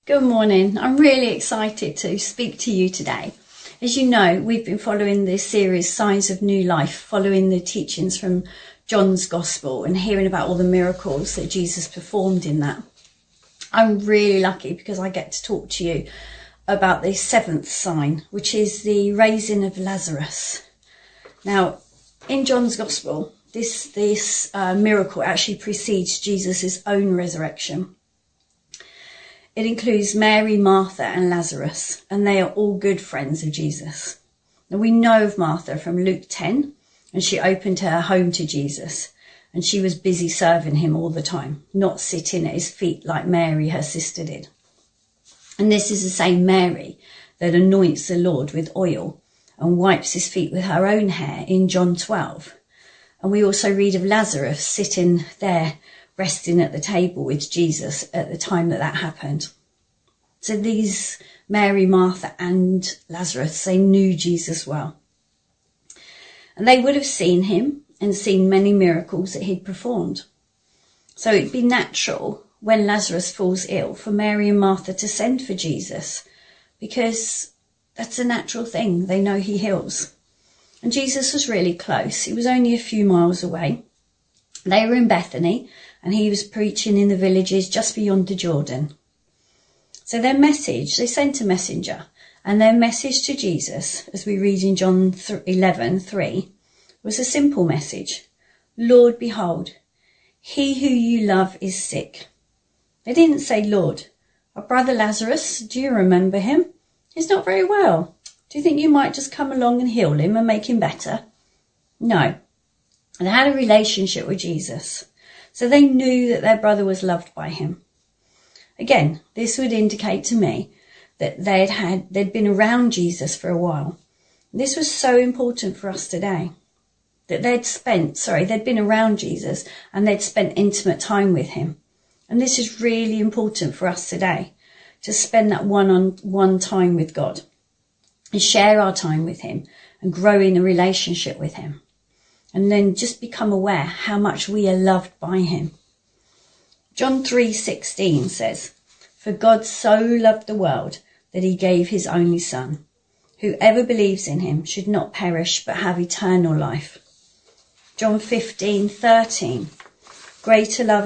Good morning. I'm really excited to speak to you today. As you know, we've been following this series, Signs of New Life, following the teachings from John's Gospel and hearing about all the miracles that Jesus performed in that. I'm really lucky because I get to talk to you about the seventh sign, which is the raising of Lazarus. Now, in John's Gospel, this miracle actually precedes Jesus' own resurrection. It includes Mary, Martha and Lazarus, and they are all good friends of Jesus. Now, we know of Martha from Luke 10, and she opened her home to Jesus, and she was busy serving him all the time, not sitting at his feet like Mary, her sister, did. And this is the same Mary that anoints the Lord with oil and wipes his feet with her own hair in John 12. And we also read of Lazarus sitting there resting at the table with Jesus at the time that happened. So these Mary, Martha and Lazarus, they knew Jesus well. And they would have seen him and seen many miracles that he'd performed. So it'd be natural when Lazarus falls ill for Mary and Martha to send for Jesus, because that's a natural thing. They know he heals. And Jesus was really close. He was only a few miles away. They were in Bethany, and he was preaching in the villages just beyond the Jordan. So they sent a messenger, and their message to Jesus, as we read in John 11:3, was a simple message. Lord, behold, he who you love is sick. They didn't say, Lord, our brother Lazarus, do you remember him? He's not very well. Do you think you might just come along and heal him and make him better? No. They had a relationship with Jesus, so they knew that their brother was loved by him. Again, this would indicate to me that they'd been around Jesus for a while. This was so important for us today, that they'd been around Jesus and they'd spent intimate time with him. And this is really important for us today, to spend that one-on-one time with God and share our time with him and grow in a relationship with him. And then just become aware how much we are loved by him. John 3:16 says, For God so loved the world that he gave his only son. Whoever believes in him should not perish but have eternal life. John 15:13, Greater love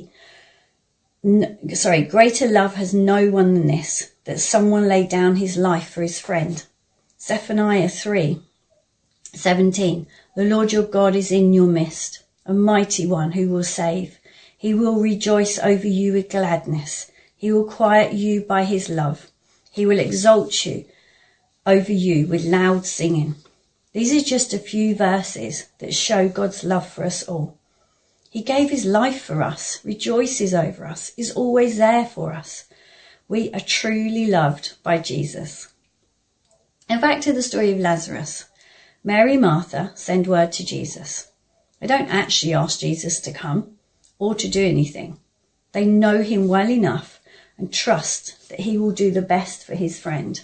has no one than this, that someone laid down his life for his friend. Zephaniah 3:17, The Lord your God is in your midst, a mighty one who will save. He will rejoice over you with gladness. He will quiet you by his love. He will exalt you over you with loud singing. These are just a few verses that show God's love for us all. He gave his life for us, rejoices over us, is always there for us. We are truly loved by Jesus. And back to the story of Lazarus. Mary and Martha send word to Jesus. They don't actually ask Jesus to come or to do anything. They know him well enough and trust that he will do the best for his friend.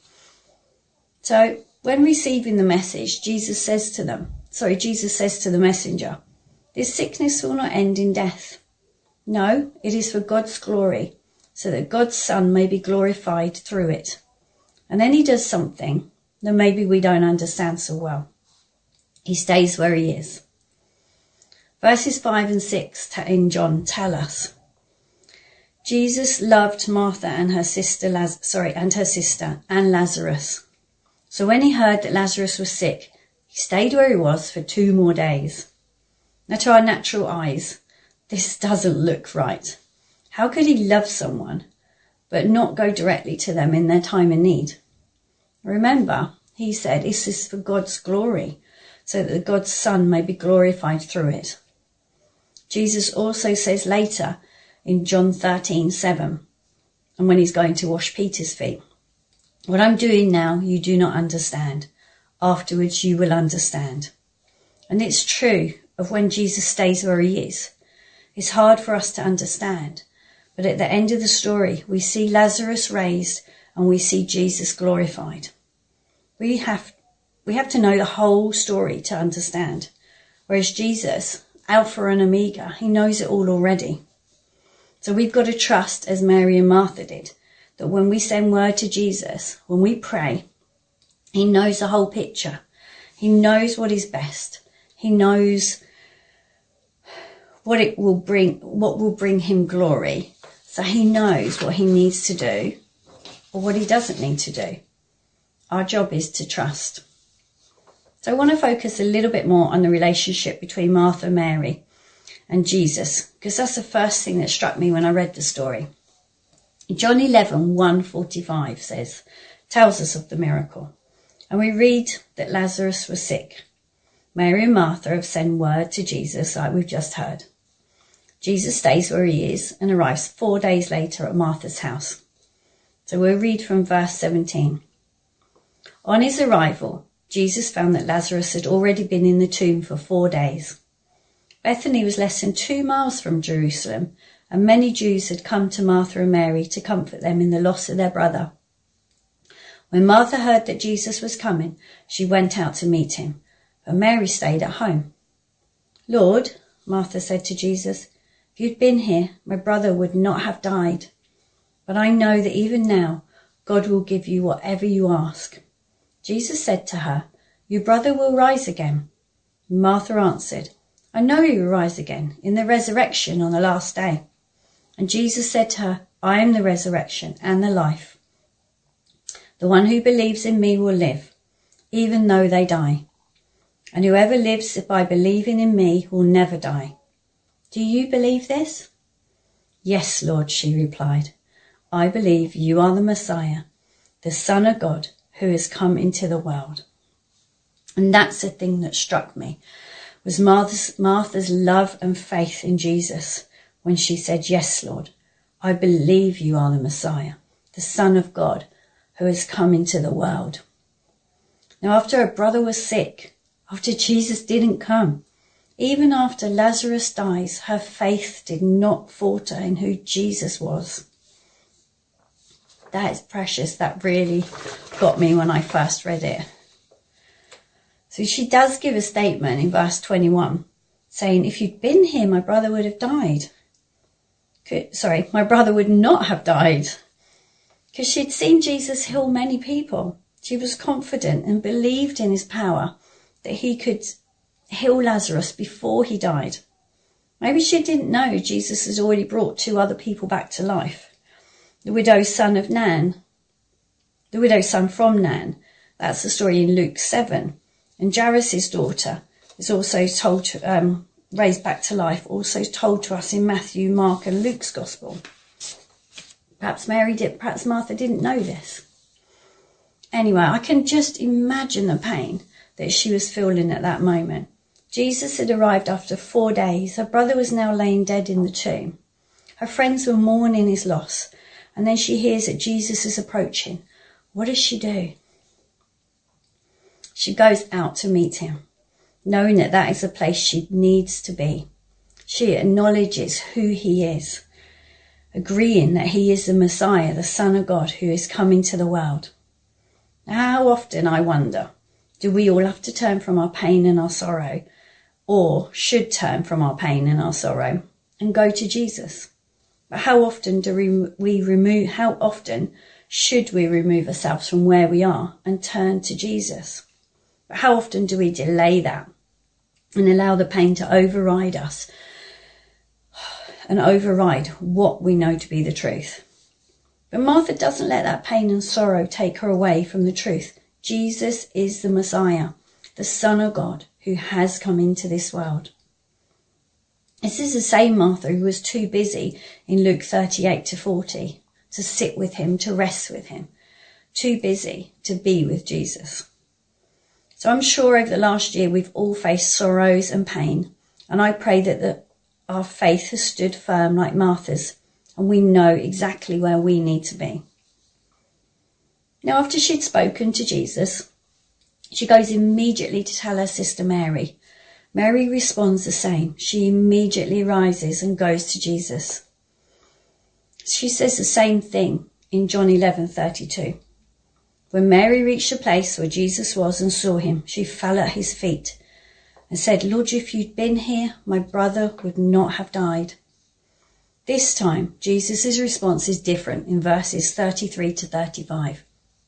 So when receiving the message, Jesus says to the messenger, This sickness will not end in death. No, it is for God's glory, so that God's Son may be glorified through it. And then he does something that maybe we don't understand so well. He stays where he is. Verses 5 and 6 in John tell us, Jesus loved Martha and her sister and Lazarus. So when he heard that Lazarus was sick, he stayed where he was for 2 more days. Now, to our natural eyes, this doesn't look right. How could he love someone but not go directly to them in their time of need? Remember, he said, this is for God's glory, so that God's Son may be glorified through it. Jesus also says later in John 13:7, and when he's going to wash Peter's feet, What I'm doing now, you do not understand. Afterwards, you will understand. And it's true of when Jesus stays where he is. It's hard for us to understand. But at the end of the story, we see Lazarus raised and we see Jesus glorified. We have to know the whole story to understand. Whereas Jesus, Alpha and Omega, he knows it all already. So we've got to trust, as Mary and Martha did, that when we send word to Jesus, when we pray, he knows the whole picture. He knows what is best. He knows what will bring him glory. So he knows what he needs to do or what he doesn't need to do. Our job is to trust. So I want to focus a little bit more on the relationship between Martha and Mary and Jesus, because that's the first thing that struck me when I read the story. John 11:1-45 tells us of the miracle. And we read that Lazarus was sick. Mary and Martha have sent word to Jesus, like we've just heard. Jesus stays where he is and arrives 4 days later at Martha's house. So we'll read from verse 17. On his arrival, Jesus found that Lazarus had already been in the tomb for 4 days. Bethany was less than 2 miles from Jerusalem, and many Jews had come to Martha and Mary to comfort them in the loss of their brother. When Martha heard that Jesus was coming, she went out to meet him, but Mary stayed at home. Lord, Martha said to Jesus, if you'd been here, my brother would not have died. But I know that even now, God will give you whatever you ask. Jesus said to her, your brother will rise again. Martha answered, I know he will rise again in the resurrection on the last day. And Jesus said to her, I am the resurrection and the life. The one who believes in me will live, even though they die. And whoever lives by believing in me will never die. Do you believe this? Yes, Lord, she replied. I believe you are the Messiah, the Son of God, who has come into the world. And that's the thing that struck me, was Martha's love and faith in Jesus when she said, yes, Lord, I believe you are the Messiah, the Son of God, who has come into the world. Now, after her brother was sick, after Jesus didn't come, even after Lazarus dies, her faith did not falter in who Jesus was. That is precious. That really got me when I first read it. So she does give a statement in verse 21, saying, if you'd been here, my brother would have died. My brother would not have died. Because she'd seen Jesus heal many people. She was confident and believed in his power that he could heal Lazarus before he died. Maybe she didn't know Jesus has already brought 2 other people back to life. The widow's son from Nan. That's the story in Luke 7. And Jairus' daughter is also told raised back to life, also told to us in Matthew, Mark and Luke's gospel. Perhaps Martha didn't know this. Anyway, I can just imagine the pain that she was feeling at that moment. Jesus had arrived after 4 days. Her brother was now laying dead in the tomb. Her friends were mourning his loss. And then she hears that Jesus is approaching. What does she do? She goes out to meet him, knowing that that is the place she needs to be. She acknowledges who he is, agreeing that he is the Messiah, the Son of God, who is coming to the world. How often, I wonder, do we all have to turn from our pain and our sorrow, or should turn from our pain and our sorrow and go to Jesus? But how often should we remove ourselves from where we are and turn to Jesus? But how often do we delay that and allow the pain to override us and override what we know to be the truth? But Martha doesn't let that pain and sorrow take her away from the truth. Jesus is the Messiah, the Son of God, who has come into this world. This is the same Martha who was too busy in Luke 38-40 to sit with him, to rest with him, too busy to be with Jesus. So I'm sure over the last year we've all faced sorrows and pain, and I pray that our faith has stood firm like Martha's, and we know exactly where we need to be. Now, after she'd spoken to Jesus, she goes immediately to tell her sister Mary. Mary responds the same. She immediately rises and goes to Jesus. She says the same thing in John 11:32. When Mary reached the place where Jesus was and saw him, she fell at his feet and said, Lord, if you'd been here, my brother would not have died. This time, Jesus' response is different in verses 33 to 35.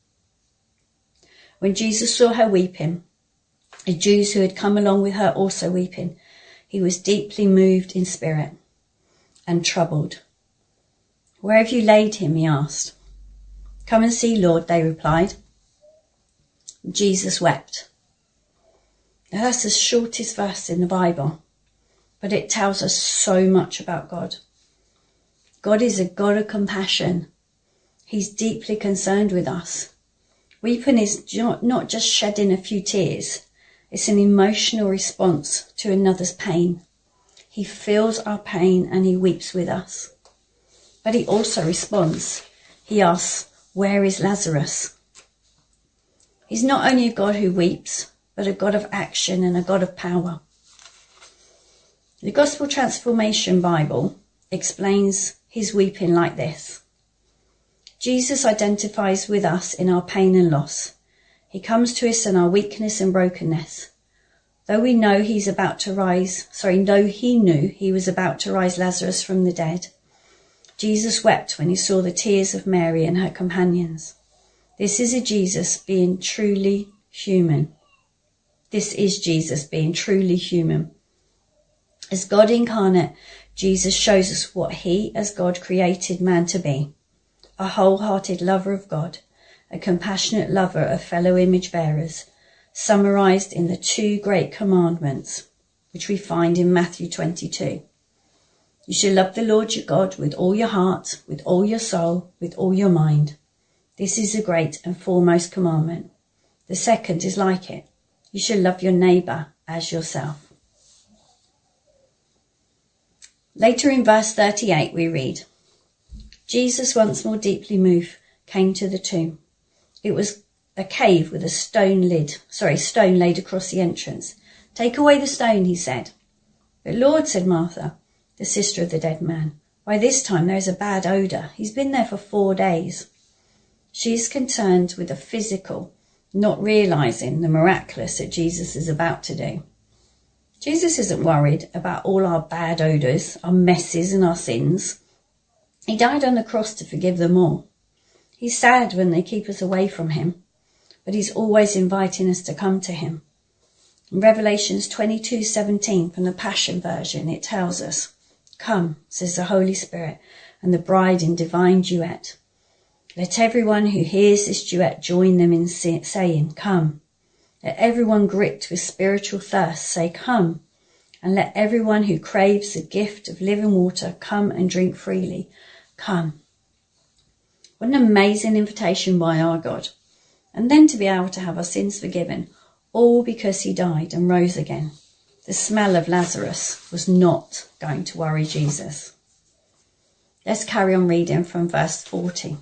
When Jesus saw her weeping, the Jews who had come along with her also weeping, he was deeply moved in spirit and troubled. Where have you laid him? He asked. Come and see, Lord, they replied. Jesus wept. Now that's the shortest verse in the Bible, but it tells us so much about God. God is a God of compassion. He's deeply concerned with us. Weeping is not just shedding a few tears. It's an emotional response to another's pain. He feels our pain and he weeps with us. But he also responds. He asks, where is Lazarus? He's not only a God who weeps, but a God of action and a God of power. The Gospel Transformation Bible explains his weeping like this. Jesus identifies with us in our pain and loss. He comes to us in our weakness and brokenness. Though he knew he was about to rise Lazarus from the dead, Jesus wept when he saw the tears of Mary and her companions. This is Jesus being truly human. This is Jesus being truly human. As God incarnate, Jesus shows us what he, as God, created man to be. A wholehearted lover of God, a compassionate lover of fellow image bearers, summarized in the 2 great commandments, which we find in Matthew 22. You shall love the Lord your God with all your heart, with all your soul, with all your mind. This is the great and foremost commandment. The second is like it. You shall love your neighbour as yourself. Later in verse 38 we read, Jesus, once more deeply moved, came to the tomb. It was a cave with a stone laid across the entrance. Take away the stone, he said. But Lord, said Martha, the sister of the dead man, by this time there is a bad odour. He's been there for 4 days. She is concerned with the physical, not realising the miraculous that Jesus is about to do. Jesus isn't worried about all our bad odours, our messes and our sins. He died on the cross to forgive them all. He's sad when they keep us away from him, but he's always inviting us to come to him. In Revelations 22:17 from the Passion Version, it tells us, come, says the Holy Spirit, and the bride in divine duet. Let everyone who hears this duet join them in saying, come. Let everyone gripped with spiritual thirst say, come. And let everyone who craves the gift of living water come and drink freely. Come. What an amazing invitation by our God. And then to be able to have our sins forgiven, all because he died and rose again. The smell of Lazarus was not going to worry Jesus. Let's carry on reading from verse 40.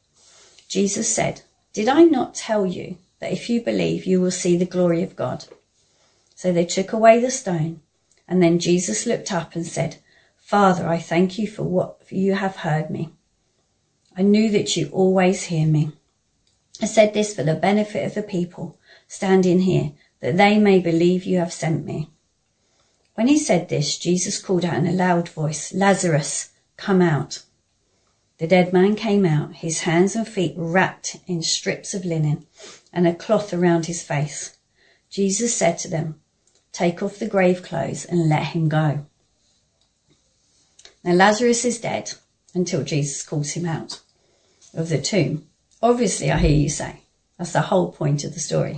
Jesus said, did I not tell you that if you believe, you will see the glory of God? So they took away the stone, and then Jesus looked up and said, Father, I thank you for what you have heard me. I knew that you always hear me. I said this for the benefit of the people standing here, that they may believe you have sent me. When he said this, Jesus called out in a loud voice, Lazarus, come out. The dead man came out, his hands and feet wrapped in strips of linen and a cloth around his face. Jesus said to them, take off the grave clothes and let him go. Now Lazarus is dead until Jesus calls him out of the tomb. Obviously, I hear you say, that's the whole point of the story.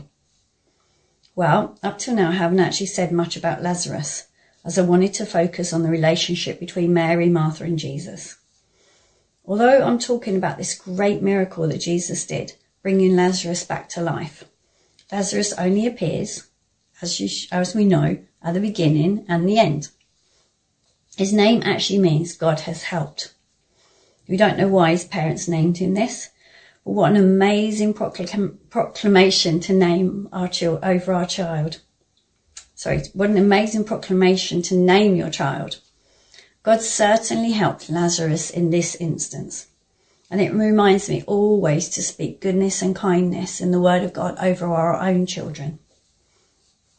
Well, up till now I haven't actually said much about Lazarus, as I wanted to focus on the relationship between Mary, Martha and Jesus. Although I'm talking about this great miracle that Jesus did, bringing Lazarus back to life, Lazarus only appears, as we know, at the beginning and the end. His name actually means God has helped. We don't know why his parents named him this, but what an amazing proclamation to name over our child. What an amazing proclamation to name your child. God certainly helped Lazarus in this instance. And it reminds me always to speak goodness and kindness in the word of God over our own children.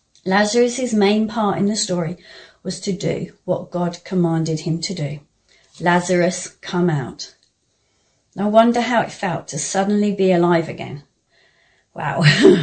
Lazarus' main part in the story was to do what God commanded him to do. Lazarus, come out. I wonder how it felt to suddenly be alive again. Wow.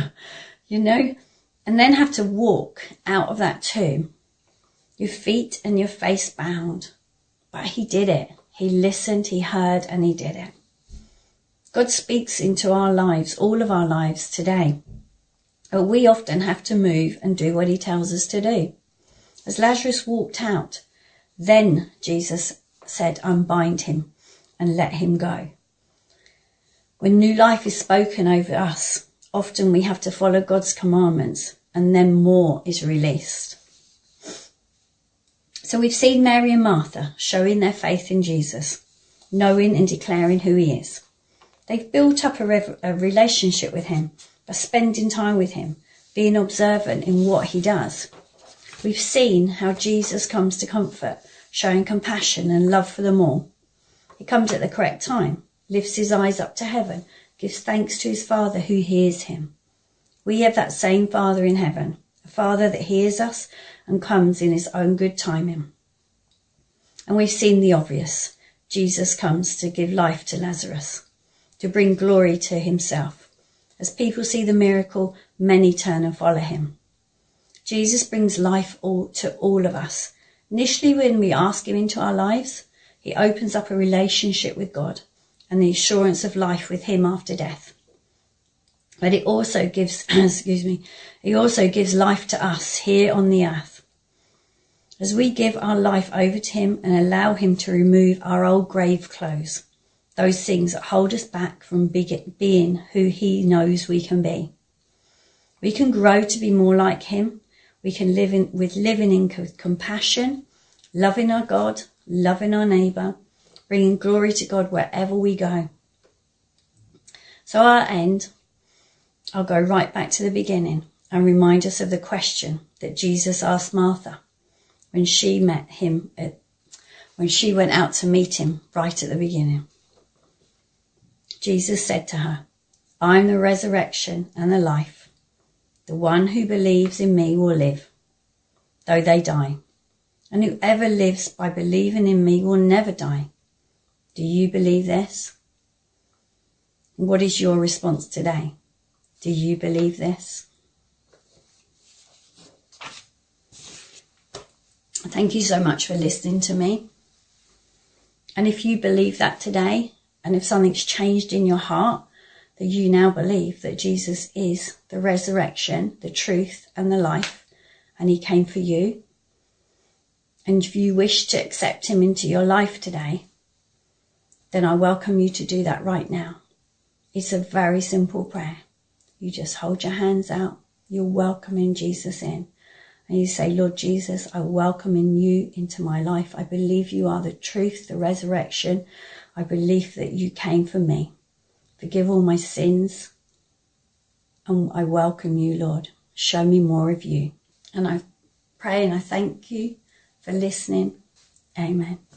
And then have to walk out of that tomb, your feet and your face bound. But he did it. He listened, he heard, and he did it. God speaks into our lives, all of our lives today. But we often have to move and do what he tells us to do. As Lazarus walked out, then Jesus said, unbind him and let him go. When new life is spoken over us, often we have to follow God's commandments, and then more is released. So we've seen Mary and Martha showing their faith in Jesus, knowing and declaring who he is. They've built up a relationship with him by spending time with him, being observant in what he does. We've seen how Jesus comes to comfort, showing compassion and love for them all. He comes at the correct time, lifts his eyes up to heaven, gives thanks to his Father who hears him. We have that same Father in heaven, a Father that hears us and comes in his own good timing. And we've seen the obvious. Jesus comes to give life to Lazarus, to bring glory to himself. As people see the miracle, many turn and follow him. Jesus brings life to all of us. Initially, when we ask him into our lives, he opens up a relationship with God and the assurance of life with him after death. But it also gives, he also gives life to us here on the earth. As we give our life over to him and allow him to remove our old grave clothes, those things that hold us back from being who he knows we can be. We can grow to be more like him. We can live in compassion, loving our God, loving our neighbour, bringing glory to God wherever we go. So our end, I'll go right back to the beginning and remind us of the question that Jesus asked Martha when she went out to meet him right at the beginning. Jesus said to her, I'm the resurrection and the life. The one who believes in me will live, though they die. And whoever lives by believing in me will never die. Do you believe this? What is your response today? Do you believe this? Thank you so much for listening to me. And if you believe that today, and if something's changed in your heart, that you now believe that Jesus is the resurrection, the truth and the life, and he came for you, and if you wish to accept him into your life today, then I welcome you to do that right now. It's a very simple prayer. You just hold your hands out. You're welcoming Jesus in. And you say, Lord Jesus, I welcome you into my life. I believe you are the truth, the resurrection. I believe that you came for me. Forgive all my sins. And I welcome you, Lord. Show me more of you. And I pray and I thank you for listening. Amen.